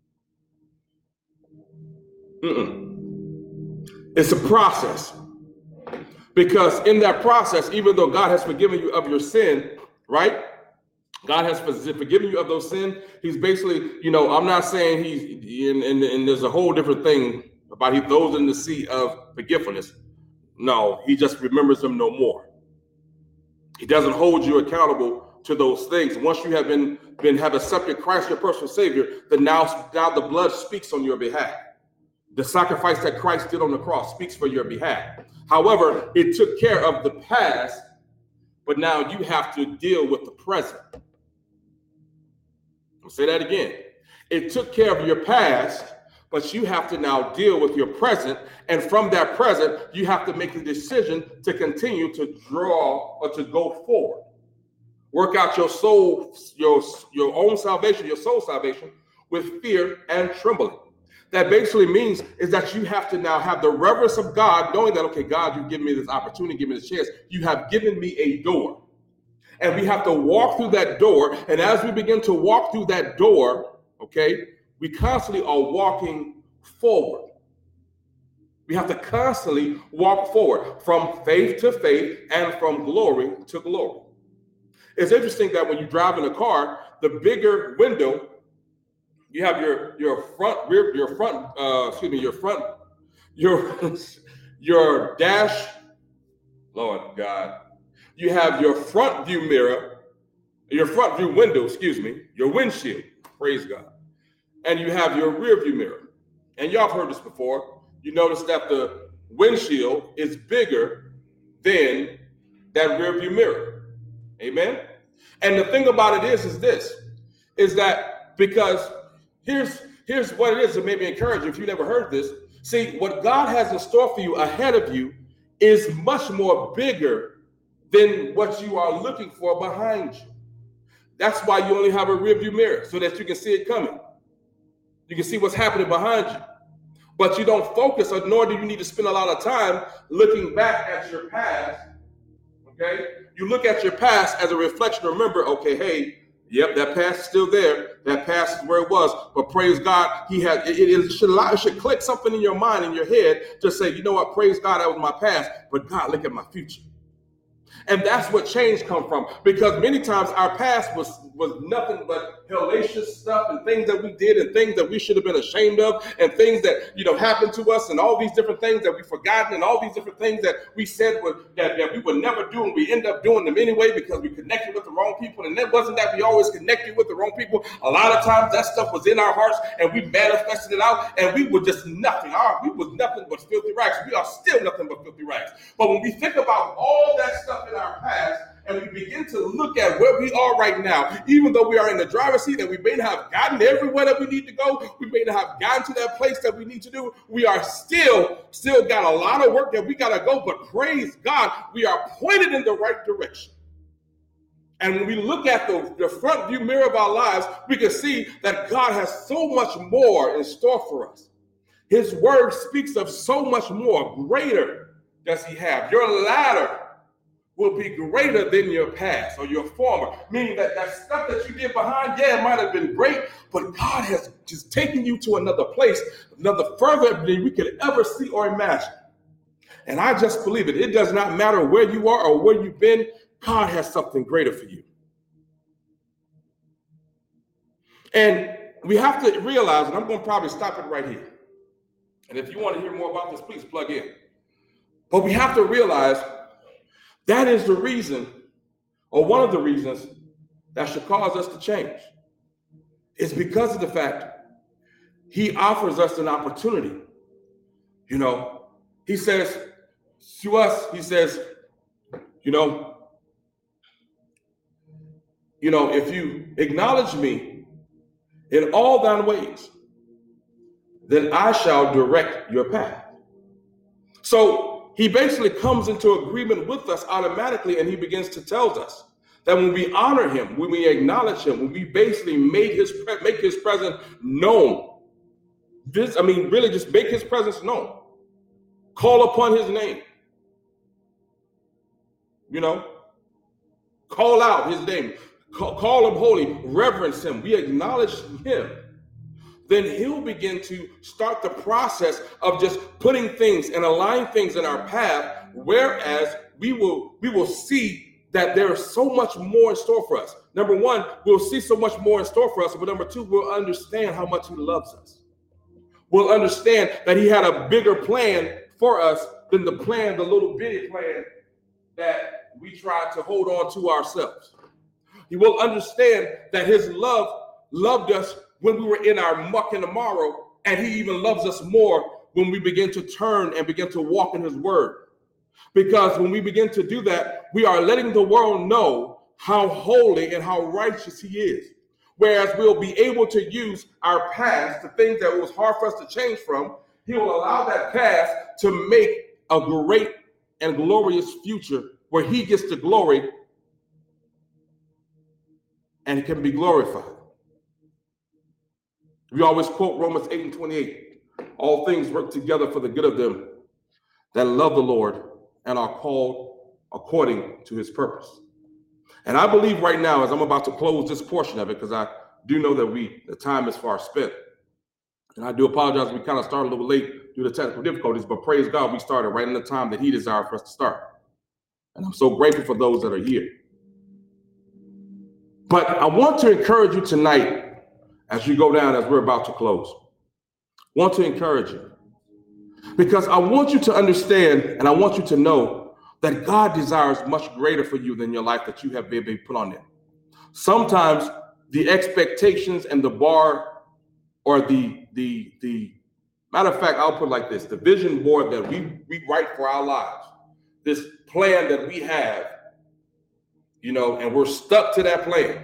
Speaker 5: It's a process. Because in that process, even though God has forgiven you of your sin, right? God has forgiven you of those sins. He's basically, I'm not saying and there's a whole different thing about he throws in the sea of forgetfulness. No, he just remembers them no more. He doesn't hold you accountable to those things. Once you have have accepted Christ, your personal Savior, then now the blood speaks on your behalf. The sacrifice that Christ did on the cross speaks for your behalf. However, it took care of the past, but now you have to deal with the present. I'll say that again. It took care of your past, but you have to now deal with your present. And from that present, you have to make the decision to continue to draw or to go forward. Work out your soul, your own salvation, your soul salvation with fear and trembling. That basically means is that you have to now have the reverence of God, knowing that, okay, God, you've given me this opportunity, give me this chance. You have given me a door. And we have to walk through that door. And as we begin to walk through that door, okay, we constantly are walking forward. We have to constantly walk forward from faith to faith and from glory to glory. It's interesting that when you drive in a car, the bigger window, you have your dash, Lord God. You have your front view mirror, your front view window, your windshield, praise God. And you have your rear view mirror. And y'all have heard this before. You notice that the windshield is bigger than that rearview mirror. Amen. And the thing about it is this, is that because here's what it is to maybe encourage you if you never heard this. See, what God has in store for you ahead of you is much more bigger than what you are looking for behind you. That's why you only have a rearview mirror, so that you can see it coming. You can see what's happening behind you. But you don't focus, or nor do you need to spend a lot of time looking back at your past. Okay? You look at your past as a reflection. Remember, okay, hey, yep, that past is still there. That past is where it was. But praise God, it should click something in your mind, in your head, to say, you know what, praise God, that was my past. But God, look at my future. And that's what change come from, because many times our past was nothing but hellacious stuff and things that we did and things that we should have been ashamed of and things that, happened to us and all these different things that we've forgotten and all these different things that we said that we would never do, and we end up doing them anyway because we connected with the wrong people. And it wasn't that we always connected with the wrong people. A lot of times that stuff was in our hearts and we manifested it out, and we were just nothing. We was nothing but filthy rags. We are still nothing but filthy rags. But when we think about all that stuff in our past, and we begin to look at where we are right now, even though we are in the driver's seat and we may not have gotten everywhere that we need to go, we may not have gotten to that place that we need to do, we are still got a lot of work that we got to go, but praise God, we are pointed in the right direction. And when we look at the front view mirror of our lives, we can see that God has so much more in store for us. His word speaks of so much more. Greater does he have. Your latter will be greater than your past or your former, meaning that stuff that you did behind, it might have been great, but God has just taken you to another place, another further than we could ever see or imagine. And I just believe it. It does not matter where you are or where you've been, God has something greater for you. And we have to realize, and I'm going to probably stop it right here. And if you want to hear more about this, please plug in. But we have to realize that is the reason, or one of the reasons, that should cause us to change. It's because of the fact he offers us an opportunity. He says to us, if you acknowledge me in all thine ways, then I shall direct your path. So he basically comes into agreement with us automatically, and he begins to tell us that when we honor him, when we acknowledge him, when we basically make his presence known, really just make his presence known, call upon his name, call out his name, call him holy, reverence him, we acknowledge him, then he'll begin to start the process of just putting things and aligning things in our path, whereas we will see that there is so much more in store for us. Number one, we'll see so much more in store for us, but number two, we'll understand how much he loves us. We'll understand that he had a bigger plan for us than the little bitty plan that we try to hold on to ourselves. You will understand that his love loved us when we were in our muck and tomorrow, and he even loves us more when we begin to turn and begin to walk in his word. Because when we begin to do that, we are letting the world know how holy and how righteous he is. Whereas we'll be able to use our past, the things that it was hard for us to change from, he will allow that past to make a great and glorious future where he gets the glory and it can be glorified. We always quote Romans 8:28. All things work together for the good of them that love the Lord and are called according to his purpose. And I believe right now, as I'm about to close this portion of it, because I do know that the time is far spent. And I do apologize, we kind of started a little late due to technical difficulties, but praise God, we started right in the time that he desired for us to start. And I'm so grateful for those that are here. But I want to encourage you tonight, as you go down, as we're about to close, I want to encourage you because I want you to understand and I want you to know that God desires much greater for you than your life that you have been put on there. Sometimes the expectations and the bar or the Matter of fact, I'll put it like this: the vision board that we write for our lives, this plan that we have, and we're stuck to that plan.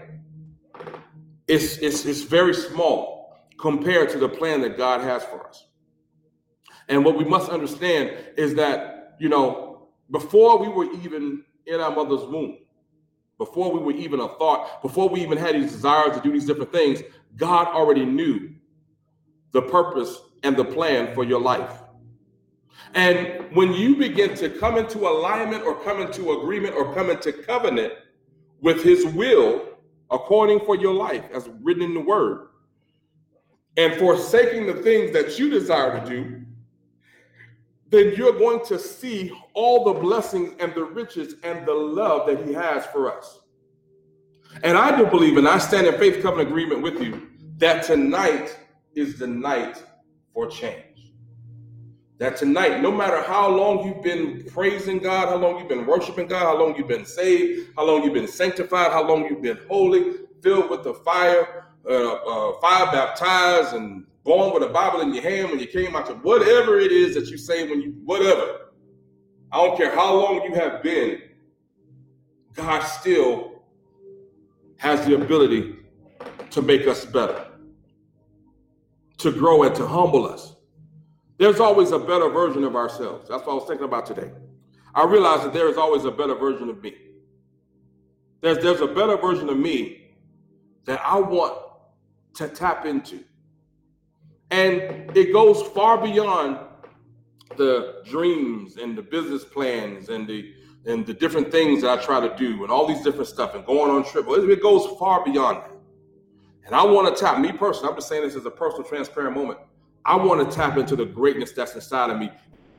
Speaker 5: It's very small compared to the plan that God has for us. And what we must understand is that, before we were even in our mother's womb, before we were even a thought, before we even had these desires to do these different things, God already knew the purpose and the plan for your life. And when you begin to come into alignment or come into agreement or come into covenant with his will according for your life, as written in the word, and forsaking the things that you desire to do, then you're going to see all the blessings and the riches and the love that he has for us. And I do believe, and I stand in faith, covenant agreement with you, that tonight is the night for change. That tonight, no matter how long you've been praising God, how long you've been worshiping God, how long you've been saved, how long you've been sanctified, how long you've been holy, filled with the fire baptized and born with a Bible in your hand when you came out to whatever it is that you say whatever. I don't care how long you have been, God still has the ability to make us better, to grow and to humble us. There's always a better version of ourselves. That's what I was thinking about today. I realized that there is always a better version of me. There's a better version of me that I want to tap into. And it goes far beyond the dreams and the business plans and the different things that I try to do and all these different stuff and going on trips. It goes far beyond that. And I want to tap, me personally, I'm just saying this as a personal, transparent moment. I want to tap into the greatness that's inside of me.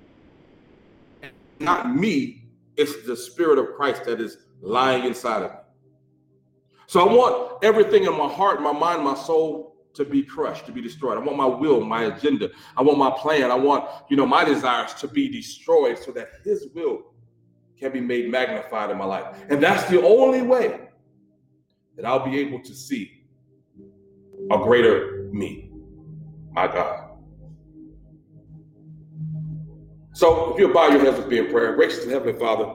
Speaker 5: Not me, it's the Spirit of Christ that is lying inside of me. So I want everything in my heart, my mind, my soul to be crushed, to be destroyed. I want my will, my agenda. I want my plan. I want, my desires to be destroyed so that his will can be made magnified in my life. And that's the only way that I'll be able to see a greater me, my God. So if you'll bow your heads with me in prayer, gracious and heavenly Father,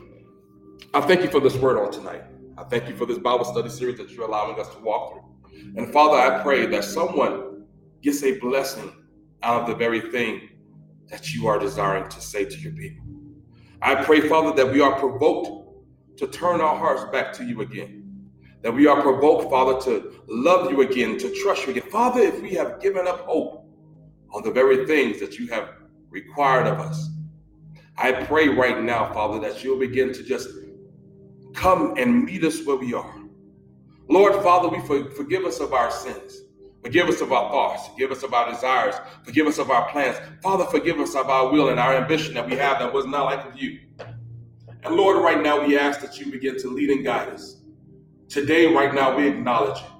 Speaker 5: I thank you for this word on tonight. I thank you for this Bible study series that you're allowing us to walk through. And Father, I pray that someone gets a blessing out of the very thing that you are desiring to say to your people. I pray, Father, that we are provoked to turn our hearts back to you again. That we are provoked, Father, to love you again, to trust you again. Father, if we have given up hope on the very things that you have required of us, I pray right now, Father, that you'll begin to just come and meet us where we are. Lord, Father, we forgive us of our sins. Forgive us of our thoughts. Forgive us of our desires. Forgive us of our plans. Father, forgive us of our will and our ambition that we have that was not like you. And Lord, right now we ask that you begin to lead and guide us. Today, right now, we acknowledge you.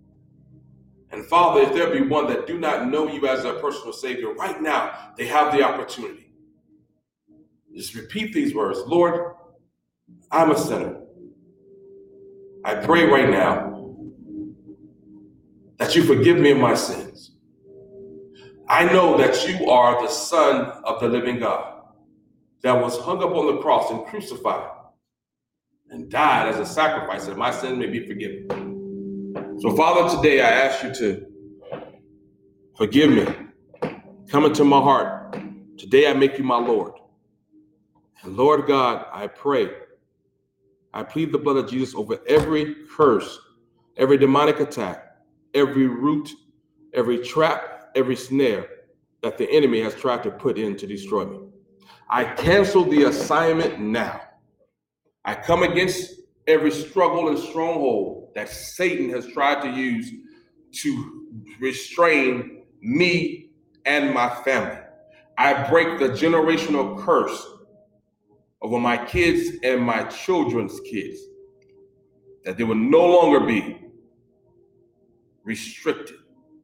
Speaker 5: And Father, if there be one that do not know you as their personal Savior, right now, they have the opportunity. Just repeat these words. Lord, I'm a sinner. I pray right now that you forgive me of my sins. I know that you are the Son of the living God that was hung up on the cross and crucified and died as a sacrifice that my sins may be forgiven. So, Father, today I ask you to forgive me. Come into my heart. Today I make you my Lord. And Lord God, I pray, I plead the blood of Jesus over every curse, every demonic attack, every root, every trap, every snare that the enemy has tried to put in to destroy me. I cancel the assignment now. I come against every struggle and stronghold that Satan has tried to use to restrain me and my family. I break the generational curse over my kids and my children's kids, that they will no longer be restricted,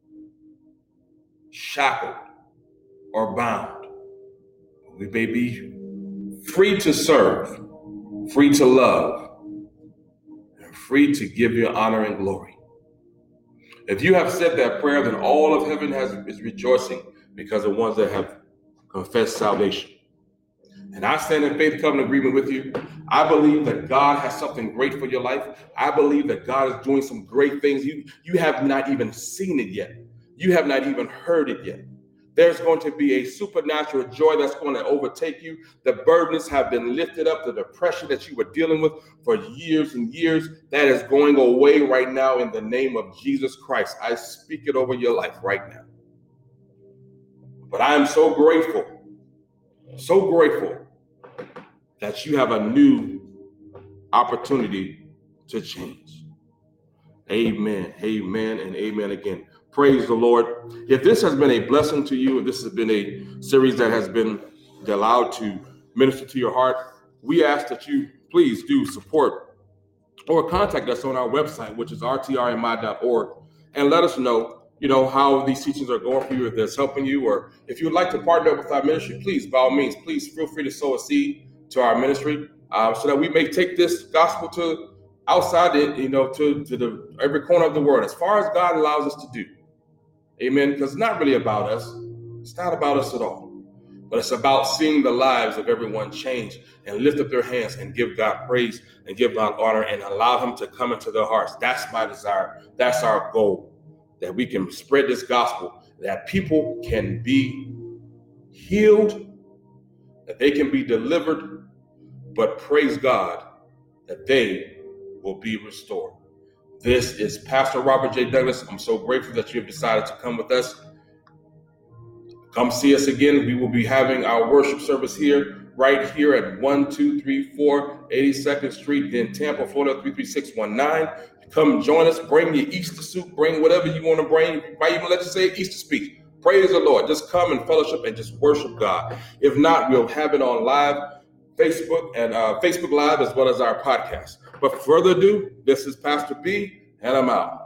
Speaker 5: shackled, or bound. We may be free to serve, free to love, and free to give you honor and glory. If you have said that prayer, then all of heaven is rejoicing because of ones that have confessed salvation. And I stand in faith, covenant agreement with you. I believe that God has something great for your life. I believe that God is doing some great things. You have not even seen it yet. You have not even heard it yet. There's going to be a supernatural joy that's going to overtake you. The burdens have been lifted up. The depression that you were dealing with for years and years, that is going away right now in the name of Jesus Christ. I speak it over your life right now. But I am so grateful that you have a new opportunity to change. Amen, amen, and amen again. Praise the Lord. If this has been a blessing to you, if this has been a series that has been allowed to minister to your heart, we ask that you please do support or contact us on our website, which is rtrmi.org, and let us know, how these teachings are going for you, if that's helping you, or if you would like to partner with our ministry, please, by all means, please feel free to sow a seed to our ministry, so that we may take this gospel to outside it, to the every corner of the world, as far as God allows us to do. Amen. Because it's not really about us. It's not about us at all. But it's about seeing the lives of everyone change and lift up their hands and give God praise and give God honor and allow him to come into their hearts. That's my desire. That's our goal, that we can spread this gospel, that people can be healed, that they can be delivered, but praise God, that they will be restored. This is Pastor Robert J. Douglas. I'm so grateful that you have decided to come with us. Come see us again. We will be having our worship service right here at 1234 82nd Street in Tampa, Florida, 33619. Come join us. Bring your Easter suit. Bring whatever you want to bring. Might even let you say Easter speech. Praise the Lord. Just come and fellowship and just worship God. If not, we'll have it on live Facebook and Facebook Live, as well as our podcast. But further ado, this is Pastor B, and I'm out.